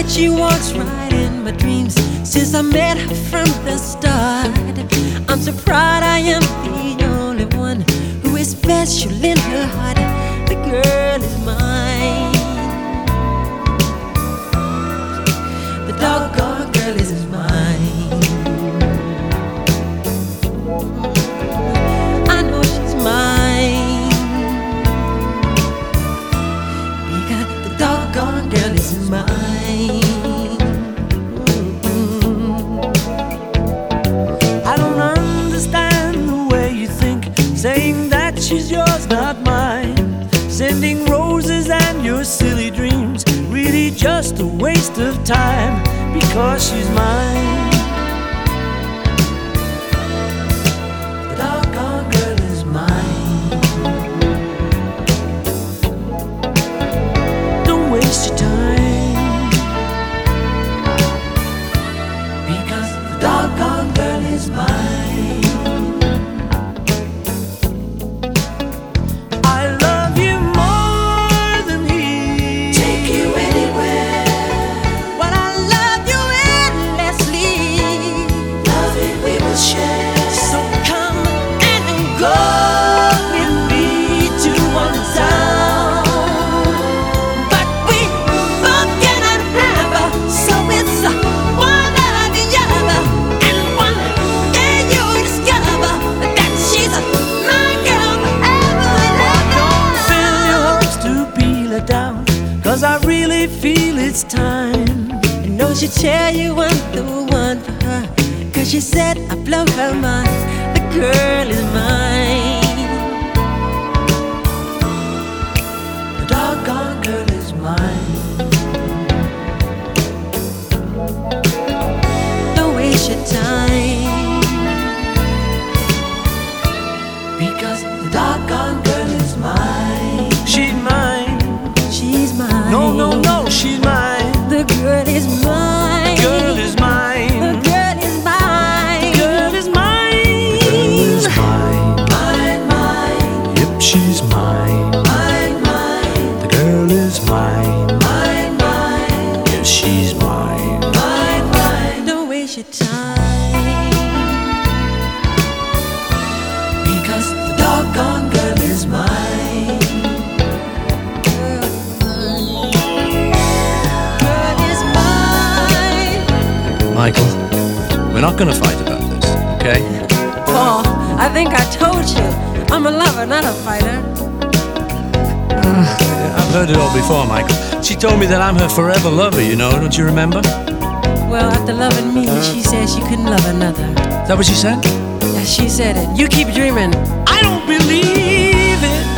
she walks right in my dreams since I met her from the start. I'm so proud I am the only one who is special in her heart. The girl is mine. The doggone girl is mine. I know she's mine because the doggone girl is mine. I don't understand the way you think, saying that she's yours, not mine. Sending roses and your silly dreams, really just a waste of time, because she's mine. The doggone girl is mine. Don't waste your time, because the doggone girl is mine. Cause I really feel it's time. I know she'll tell you I'm the one for her, cause she said I blow her mind. The girl is mine. The doggone girl is mine. Don't waste your time, because the doggone girl is mine. She's mine. She's mine. No, no, no, she's mine. The girl is mine. The girl is mine. The girl is mine. The girl is mine. The girl is mine. Mine, mine. Yep, she's mine. Mine, mine. The girl is mine. Mine, mine. Yes, she's mine. Mine, mine. Don't waste your time, because the doggone girl is mine. Michael, we're not gonna fight about this, okay? Paul. I think I told you I'm a lover, not a fighter. I've heard it all before, Michael. She told me that I'm her forever lover, you know, don't you remember? Well, after loving me, she said she couldn't love another. Is that what she said? Yeah, she said it. You keep dreaming. I don't believe it.